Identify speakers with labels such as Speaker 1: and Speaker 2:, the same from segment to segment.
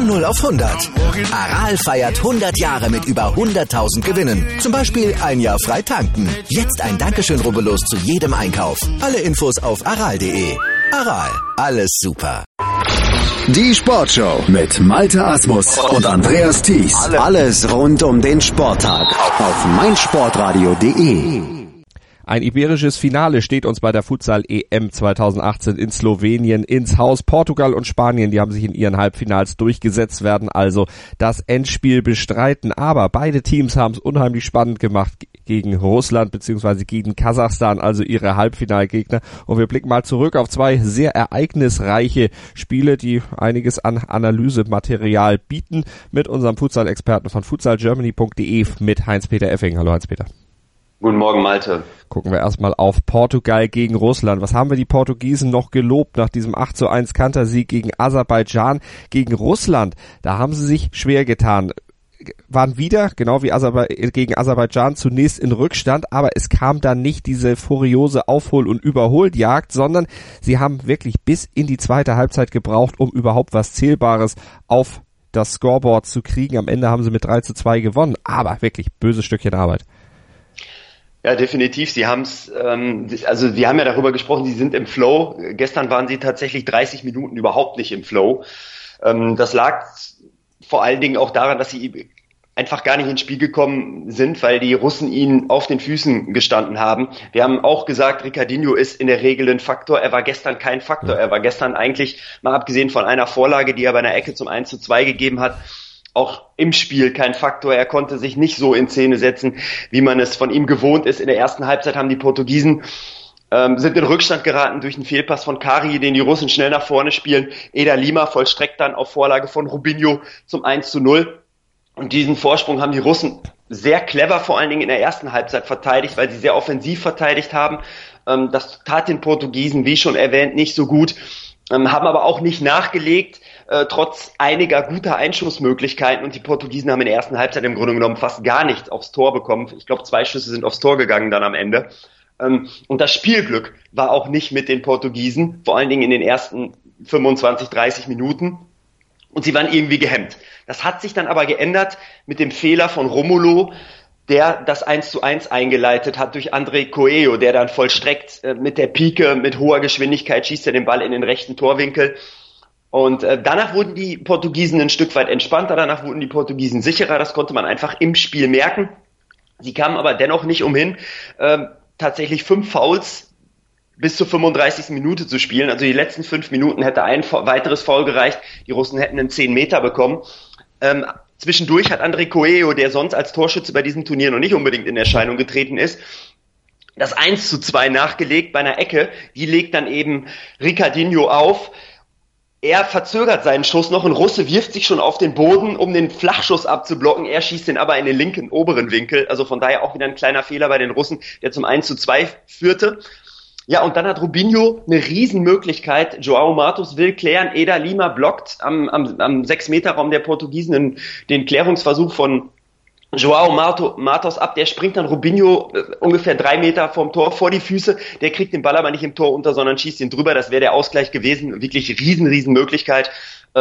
Speaker 1: Von 0 auf 100. Aral feiert 100 Jahre mit über 100.000 Gewinnen. Zum Beispiel ein Jahr frei tanken. Jetzt ein Dankeschön, rubbellos zu jedem Einkauf. Alle Infos auf aral.de. Aral, alles super.
Speaker 2: Die Sportshow mit Malte Asmus und Andreas Thies. Alles rund um den Sporttag auf meinsportradio.de.
Speaker 3: Ein iberisches Finale steht uns bei der Futsal-EM 2018 in Slowenien ins Haus. Portugal und Spanien, die haben sich in ihren Halbfinals durchgesetzt, werden also das Endspiel bestreiten. Aber beide Teams haben es unheimlich spannend gemacht gegen Russland bzw. gegen Kasachstan, also ihre Halbfinalgegner. Und wir blicken mal zurück auf zwei sehr ereignisreiche Spiele, die einiges an Analysematerial bieten, mit unserem Futsal-Experten von futsalgermany.de, mit Heinz-Peter Effing. Hallo Heinz-Peter.
Speaker 4: Guten Morgen, Malte.
Speaker 3: Gucken wir erstmal auf Portugal gegen Russland. Was haben wir die Portugiesen noch gelobt nach diesem 8:1 Kantersieg gegen Aserbaidschan? Gegen Russland, da haben sie sich schwer getan. Waren wieder, genau wie gegen Aserbaidschan, zunächst in Rückstand, aber es kam dann nicht diese furiose Aufhol- und Überholjagd, sondern sie haben wirklich bis in die zweite Halbzeit gebraucht, um überhaupt was Zählbares auf das Scoreboard zu kriegen. Am Ende haben sie mit 3:2 gewonnen, aber wirklich böses Stückchen Arbeit.
Speaker 4: Ja, definitiv. Sie haben es, wir haben ja darüber gesprochen, sie sind im Flow. Gestern waren sie tatsächlich 30 Minuten überhaupt nicht im Flow. Das lag vor allen Dingen auch daran, dass sie einfach gar nicht ins Spiel gekommen sind, weil die Russen ihnen auf den Füßen gestanden haben. Wir haben auch gesagt, Ricardinho ist in der Regel ein Faktor. Er war gestern kein Faktor. Er war gestern eigentlich, mal abgesehen von einer Vorlage, die er bei einer Ecke zum 1:2 gegeben hat, auch im Spiel kein Faktor. Er konnte sich nicht so in Szene setzen, wie man es von ihm gewohnt ist. In der ersten Halbzeit haben die Portugiesen sind in Rückstand geraten durch einen Fehlpass von Kari, den die Russen schnell nach vorne spielen. Eder Lima vollstreckt dann auf Vorlage von Rubinho zum 1:0. Und diesen Vorsprung haben die Russen sehr clever, vor allen Dingen in der ersten Halbzeit verteidigt, weil sie sehr offensiv verteidigt haben. Das tat den Portugiesen, wie schon erwähnt, nicht so gut. Haben aber auch nicht nachgelegt, trotz einiger guter Einschussmöglichkeiten. Und die Portugiesen haben in der ersten Halbzeit im Grunde genommen fast gar nichts aufs Tor bekommen. Ich glaube, 2 Schüsse sind aufs Tor gegangen dann am Ende. Und das Spielglück war auch nicht mit den Portugiesen, vor allen Dingen in den ersten 25, 30 Minuten. Und sie waren irgendwie gehemmt. Das hat sich dann aber geändert mit dem Fehler von Romulo, der das 1:1 eingeleitet hat durch André Coelho, der dann vollstreckt mit der Pike, mit hoher Geschwindigkeit schießt er den Ball in den rechten Torwinkel. Und danach wurden die Portugiesen ein Stück weit entspannter, danach wurden die Portugiesen sicherer, das konnte man einfach im Spiel merken. Sie kamen aber dennoch nicht umhin, tatsächlich 5 Fouls bis zur 35. Minute zu spielen. Also die letzten 5 Minuten hätte ein weiteres Foul gereicht, die Russen hätten einen 10 Meter bekommen. Zwischendurch hat André Coelho, der sonst als Torschütze bei diesem Turnier noch nicht unbedingt in Erscheinung getreten ist, das 1:2 nachgelegt bei einer Ecke. Die legt dann eben Ricardinho auf. Er verzögert seinen Schuss noch. Ein Russe wirft sich schon auf den Boden, um den Flachschuss abzublocken. Er schießt den aber in den linken oberen Winkel. Also von daher auch wieder ein kleiner Fehler bei den Russen, der zum 1:2 führte. Ja, und dann hat Rubinho eine Riesenmöglichkeit. João Matos will klären. Eder Lima blockt am 6-Meter-Raum der Portugiesen den Klärungsversuch von João Matos ab. Der springt dann Rubinho ungefähr 3 Meter vom Tor vor die Füße. Der kriegt den Ball aber nicht im Tor unter, sondern schießt ihn drüber. Das wäre der Ausgleich gewesen. Wirklich riesen Möglichkeit.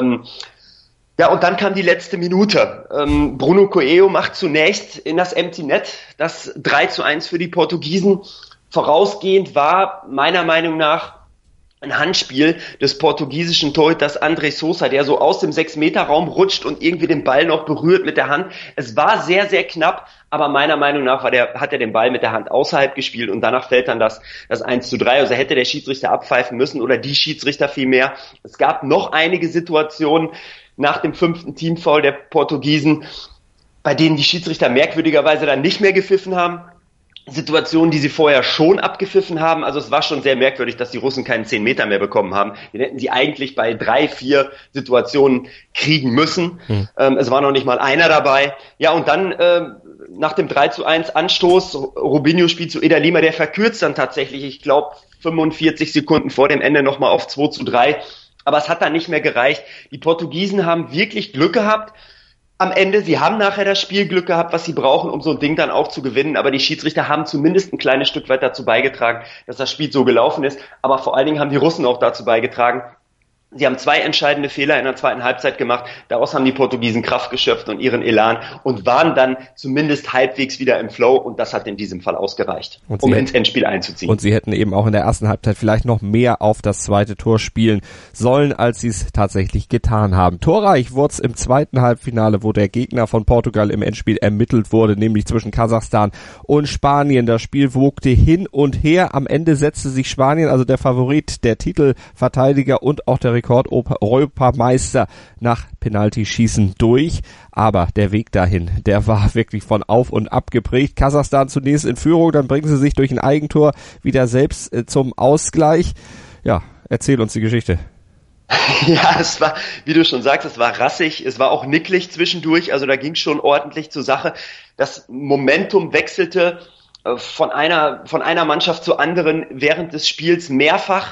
Speaker 4: Ja, und dann kam die letzte Minute. Bruno Coelho macht zunächst in das Empty Net das 3:1 für die Portugiesen. Vorausgehend war meiner Meinung nach ein Handspiel des portugiesischen Torhüters André Sosa, der so aus dem 6-Meter-Raum rutscht und irgendwie den Ball noch berührt mit der Hand. Es war sehr, sehr knapp, aber meiner Meinung nach hat er den Ball mit der Hand außerhalb gespielt und danach fällt dann das 1:3. Also hätte der Schiedsrichter abpfeifen müssen oder die Schiedsrichter vielmehr. Es gab noch einige Situationen nach dem 5. Teamfoul der Portugiesen, bei denen die Schiedsrichter merkwürdigerweise dann nicht mehr gepfiffen haben. Situationen, die sie vorher schon abgepfiffen haben. Also es war schon sehr merkwürdig, dass die Russen keinen 10 Meter mehr bekommen haben. Den hätten sie eigentlich bei 3, 4 Situationen kriegen müssen. Es war noch nicht mal einer dabei. Ja, und dann nach dem 3:1 Anstoß, Rubinho spielt zu Eder Lima, der verkürzt dann tatsächlich, ich glaube, 45 Sekunden vor dem Ende nochmal auf 2:3. Aber es hat dann nicht mehr gereicht. Die Portugiesen haben wirklich Glück gehabt. Am Ende, sie haben nachher das Spielglück gehabt, was sie brauchen, um so ein Ding dann auch zu gewinnen. Aber die Schiedsrichter haben zumindest ein kleines Stück weit dazu beigetragen, dass das Spiel so gelaufen ist. Aber vor allen Dingen haben die Russen auch dazu beigetragen, Sie haben 2 entscheidende Fehler in der zweiten Halbzeit gemacht. Daraus haben die Portugiesen Kraft geschöpft und ihren Elan und waren dann zumindest halbwegs wieder im Flow. Und das hat in diesem Fall ausgereicht, um ins Endspiel einzuziehen.
Speaker 3: Und sie hätten eben auch in der ersten Halbzeit vielleicht noch mehr auf das zweite Tor spielen sollen, als sie es tatsächlich getan haben. Torreich wurde es im zweiten Halbfinale, wo der Gegner von Portugal im Endspiel ermittelt wurde, nämlich zwischen Kasachstan und Spanien. Das Spiel wogte hin und her. Am Ende setzte sich Spanien, also der Favorit, der Titelverteidiger und auch der Rekord-Europameister, nach Penaltyschießen durch. Aber der Weg dahin, der war wirklich von auf und ab geprägt. Kasachstan zunächst in Führung, dann bringen sie sich durch ein Eigentor wieder selbst zum Ausgleich. Ja, erzähl uns die Geschichte.
Speaker 4: Ja, es war, wie du schon sagst, es war rassig, es war auch nicklig zwischendurch, also da ging es schon ordentlich zur Sache. Das Momentum wechselte von einer Mannschaft zur anderen während des Spiels mehrfach.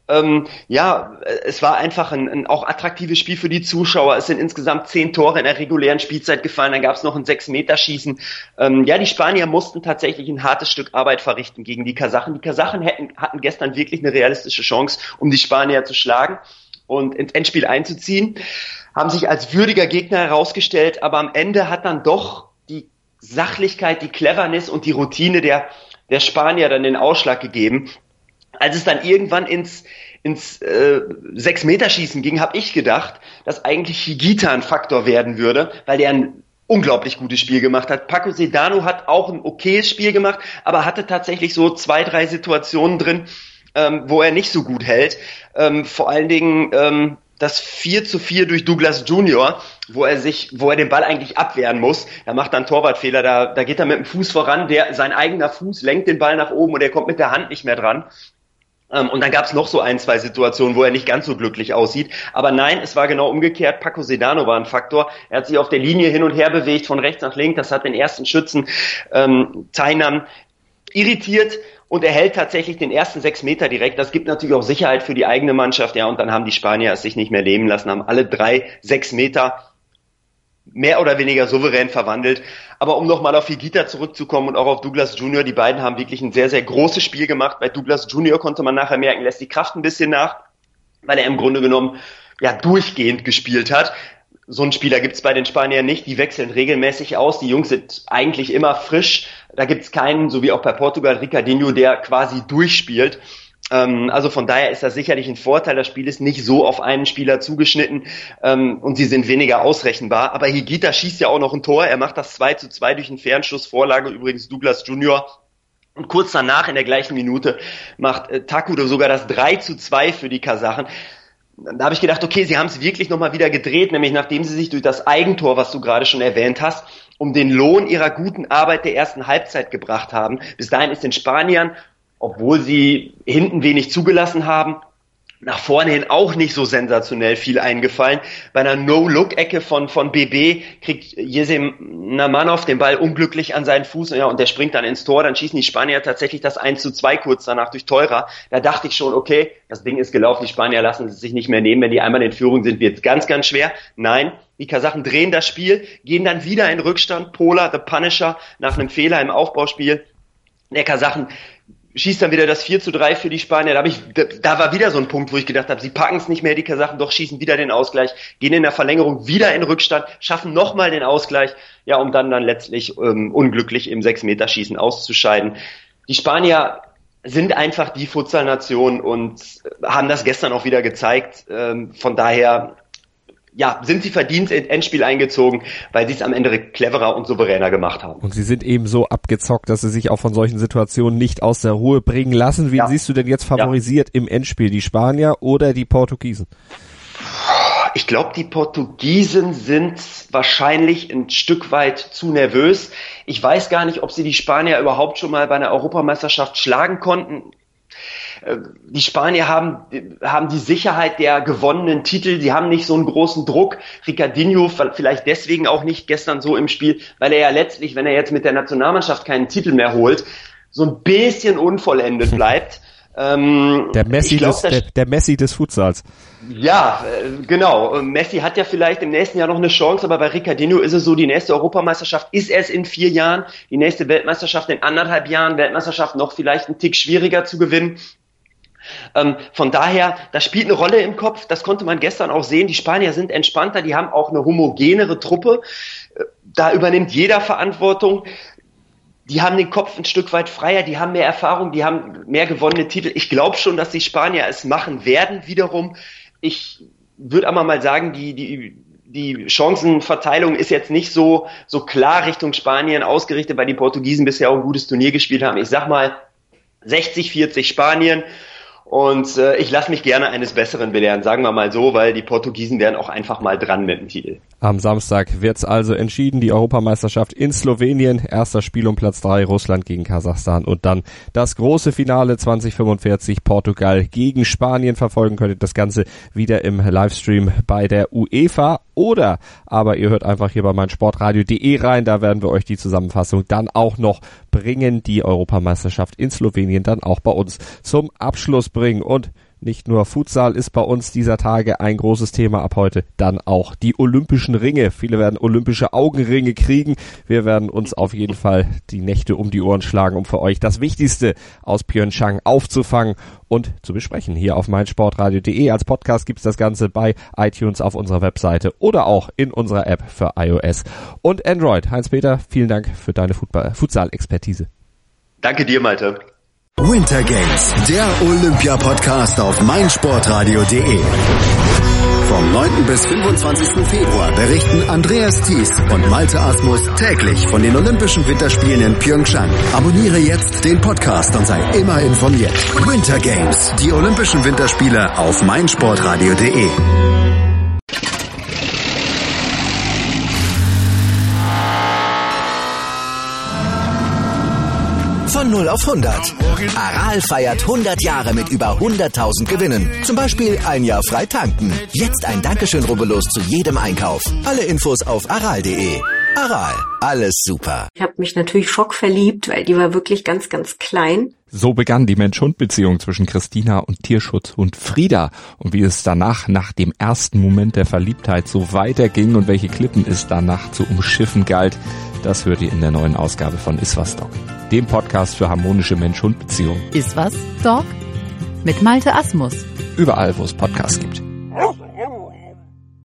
Speaker 4: Es war einfach ein auch attraktives Spiel für die Zuschauer. Es sind insgesamt 10 Tore in der regulären Spielzeit gefallen. Dann gab es noch ein 6-Meter-Schießen. Die Spanier mussten tatsächlich ein hartes Stück Arbeit verrichten gegen die Kasachen. Die Kasachen hatten gestern wirklich eine realistische Chance, um die Spanier zu schlagen und ins Endspiel einzuziehen. Haben sich als würdiger Gegner herausgestellt, aber am Ende hat dann doch die Sachlichkeit, die Cleverness und die Routine der Spanier dann den Ausschlag gegeben. Als es dann irgendwann ins 6-Meter-Schießen ging, habe ich gedacht, dass eigentlich Higuita ein Faktor werden würde, weil der ein unglaublich gutes Spiel gemacht hat. Paco Sedano hat auch ein okayes Spiel gemacht, aber hatte tatsächlich so 2, 3 Situationen drin, wo er nicht so gut hält. Vor allen Dingen das 4:4 durch Douglas Junior, wo er den Ball eigentlich abwehren muss. Da macht er einen Torwartfehler, da geht er mit dem Fuß voran, sein eigener Fuß lenkt den Ball nach oben und er kommt mit der Hand nicht mehr dran. Und dann gab es noch so 1, 2 Situationen, wo er nicht ganz so glücklich aussieht. Aber nein, es war genau umgekehrt. Paco Sedano war ein Faktor. Er hat sich auf der Linie hin und her bewegt, von rechts nach links. Das hat den ersten Schützen Tainan irritiert. Und er hält tatsächlich den ersten 6 Meter direkt. Das gibt natürlich auch Sicherheit für die eigene Mannschaft. Ja, und dann haben die Spanier es sich nicht mehr leben lassen, haben alle 3 6 Meter mehr oder weniger souverän verwandelt. Aber um nochmal auf Higuita zurückzukommen und auch auf Douglas Junior, die beiden haben wirklich ein sehr, sehr großes Spiel gemacht. Bei Douglas Junior konnte man nachher merken, lässt die Kraft ein bisschen nach, weil er im Grunde genommen durchgehend gespielt hat. So einen Spieler gibt's bei den Spaniern nicht, die wechseln regelmäßig aus, die Jungs sind eigentlich immer frisch, da gibt's keinen, so wie auch bei Portugal, Ricardinho, der quasi durchspielt. Also von daher ist das sicherlich ein Vorteil, das Spiel ist nicht so auf einen Spieler zugeschnitten und sie sind weniger ausrechenbar, aber Higuita schießt ja auch noch ein Tor, er macht das 2:2 durch einen Fernschuss, Vorlage übrigens Douglas Junior. Und kurz danach, in der gleichen Minute, macht Takudo sogar das 3:2 für die Kasachen. Da habe ich gedacht, okay, sie haben es wirklich nochmal wieder gedreht, nämlich nachdem sie sich durch das Eigentor, was du gerade schon erwähnt hast, um den Lohn ihrer guten Arbeit der ersten Halbzeit gebracht haben. Bis dahin ist den Spaniern, obwohl sie hinten wenig zugelassen haben, nach vorne hin auch nicht so sensationell viel eingefallen. Bei einer No-Look-Ecke von BB kriegt Jesem Namanov den Ball unglücklich an seinen Fuß und der springt dann ins Tor. Dann schießen die Spanier tatsächlich das 1:2 kurz danach durch Teurer. Da dachte ich schon, okay, das Ding ist gelaufen, die Spanier lassen es sich nicht mehr nehmen. Wenn die einmal in Führung sind, wird es ganz, ganz schwer. Nein, die Kasachen drehen das Spiel, gehen dann wieder in Rückstand. Pola, the Punisher, nach einem Fehler im Aufbauspiel der Kasachen schießt dann wieder das 4:3 für die Spanier. Da war wieder so ein Punkt, wo ich gedacht habe, sie packen es nicht mehr, die Kasachen, doch schießen wieder den Ausgleich, gehen in der Verlängerung wieder in Rückstand, schaffen nochmal den Ausgleich, um dann letztlich unglücklich im 6-Meter-Schießen auszuscheiden. Die Spanier sind einfach die Futsal-Nation und haben das gestern auch wieder gezeigt. Von daher sind sie verdient ins Endspiel eingezogen, weil sie es am Ende cleverer und souveräner gemacht haben.
Speaker 3: Und sie sind eben so abgezockt, dass sie sich auch von solchen Situationen nicht aus der Ruhe bringen lassen. Wen siehst du denn jetzt favorisiert im Endspiel, die Spanier oder die Portugiesen?
Speaker 4: Ich glaube, die Portugiesen sind wahrscheinlich ein Stück weit zu nervös. Ich weiß gar nicht, ob sie die Spanier überhaupt schon mal bei einer Europameisterschaft schlagen konnten. Die Spanier haben die Sicherheit der gewonnenen Titel, sie haben nicht so einen großen Druck. Ricardinho vielleicht deswegen auch nicht gestern so im Spiel, weil er ja letztlich, wenn er jetzt mit der Nationalmannschaft keinen Titel mehr holt, so ein bisschen unvollendet bleibt.
Speaker 3: Der Messi des Futsals.
Speaker 4: Ja, genau. Messi hat ja vielleicht im nächsten Jahr noch eine Chance, aber bei Ricardinho ist es so, die nächste Europameisterschaft ist erst in 4 Jahren, die nächste Weltmeisterschaft in 1,5 Jahren, Weltmeisterschaft noch vielleicht einen Tick schwieriger zu gewinnen. Von daher, das spielt eine Rolle im Kopf, das konnte man gestern auch sehen. Die Spanier sind entspannter, die haben auch eine homogenere Truppe. Da übernimmt jeder Verantwortung. Die haben den Kopf ein Stück weit freier, die haben mehr Erfahrung, die haben mehr gewonnene Titel. Ich glaube schon, dass die Spanier es machen werden wiederum. Ich würde aber mal sagen, die Chancenverteilung ist jetzt nicht so klar Richtung Spanien ausgerichtet, weil die Portugiesen bisher auch ein gutes Turnier gespielt haben. Ich sag mal 60-40 Spanien. Und ich lasse mich gerne eines Besseren belehren, sagen wir mal so, weil die Portugiesen wären auch einfach mal dran mit dem Titel.
Speaker 3: Am Samstag wird's also entschieden, die Europameisterschaft in Slowenien. Erster Spiel um Platz 3, Russland gegen Kasachstan. Und dann das große Finale 2045, Portugal gegen Spanien. Verfolgen könnt ihr das Ganze wieder im Livestream bei der UEFA. Oder aber ihr hört einfach hier bei meinsportradio.de rein, da werden wir euch die Zusammenfassung dann auch noch bringen, die Europameisterschaft in Slowenien dann auch bei uns zum Abschluss bringen. Und nicht nur Futsal ist bei uns dieser Tage ein großes Thema ab heute, dann auch die Olympischen Ringe. Viele werden olympische Augenringe kriegen. Wir werden uns auf jeden Fall die Nächte um die Ohren schlagen, um für euch das Wichtigste aus Pyeongchang aufzufangen und zu besprechen. Hier auf meinsportradio.de. Als Podcast gibt's das Ganze bei iTunes auf unserer Webseite oder auch in unserer App für iOS und Android. Heinz-Peter, vielen Dank für deine Futsal-Expertise.
Speaker 4: Danke dir, Malte.
Speaker 2: Winter Games, der Olympia-Podcast auf meinsportradio.de. Vom 9. bis 25. Februar berichten Andreas Thies und Malte Asmus täglich von den Olympischen Winterspielen in Pyeongchang. Abonniere jetzt den Podcast und sei immer informiert. Winter Games, die Olympischen Winterspiele auf meinsportradio.de.
Speaker 1: Von 0 auf 100. Aral feiert 100 Jahre mit über 100.000 Gewinnen. Zum Beispiel ein Jahr frei tanken. Jetzt ein Dankeschön, rubbellos zu jedem Einkauf. Alle Infos auf aral.de. Aral, alles super.
Speaker 5: Ich habe mich natürlich schockverliebt, weil die war wirklich ganz, ganz klein.
Speaker 6: So begann die Mensch-Hund-Beziehung zwischen Christina und Tierschutzhund Frieda. Und wie es danach, nach dem ersten Moment der Verliebtheit, so weiterging und welche Klippen es danach zu umschiffen galt, das hört ihr in der neuen Ausgabe von Iswas Dog, dem Podcast für harmonische Mensch-Hund-Beziehungen.
Speaker 7: Iswas Dog? Mit Malte Asmus.
Speaker 6: Überall, wo es Podcasts gibt.